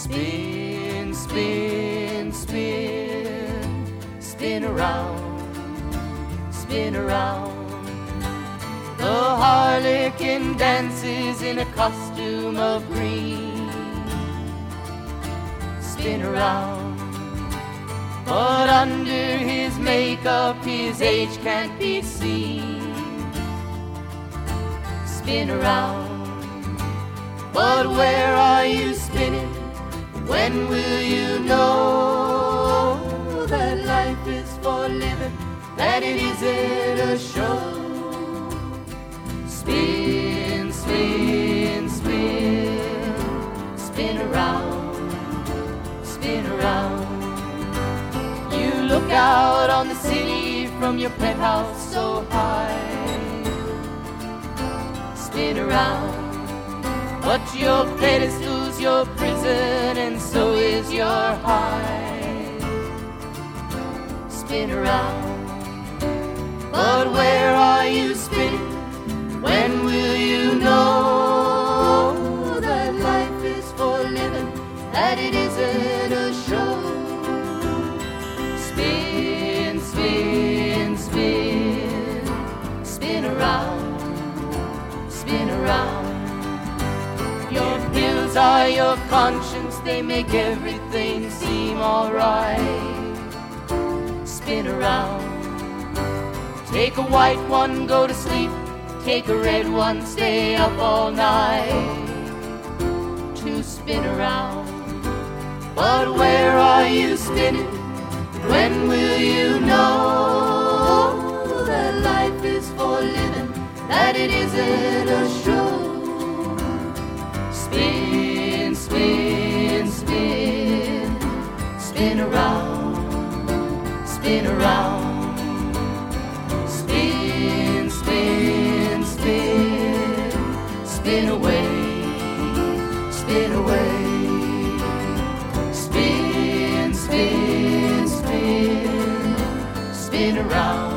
Spin, spin, spin, spin around, spin around. The harlequin dances in a costume of green. Spin around, but under his makeup his age can't be seen. Spin around, but where are you spinning? When will you know that life is for living, that it isn't a show? Spin, spin, spin, spin around, spin around. You look out on the city from your penthouse so high. Spin around, but your pedestal's your prison, and so is your heart. Spin around, but where are you spinning? When will you know that life is for living, that it isn't a show? Spin, spin, spin, spin around, spin around. Your pills are your conscience, they make everything seem alright. Spin around, take a white one, go to sleep. Take a red one, stay up all night to spin around. But where are you spinning? When will you know that life is for living, that it isn't a show? Spin, spin, spin, spin around, spin around. Spin, spin, spin, spin away, spin away. Spin, spin, spin, spin around.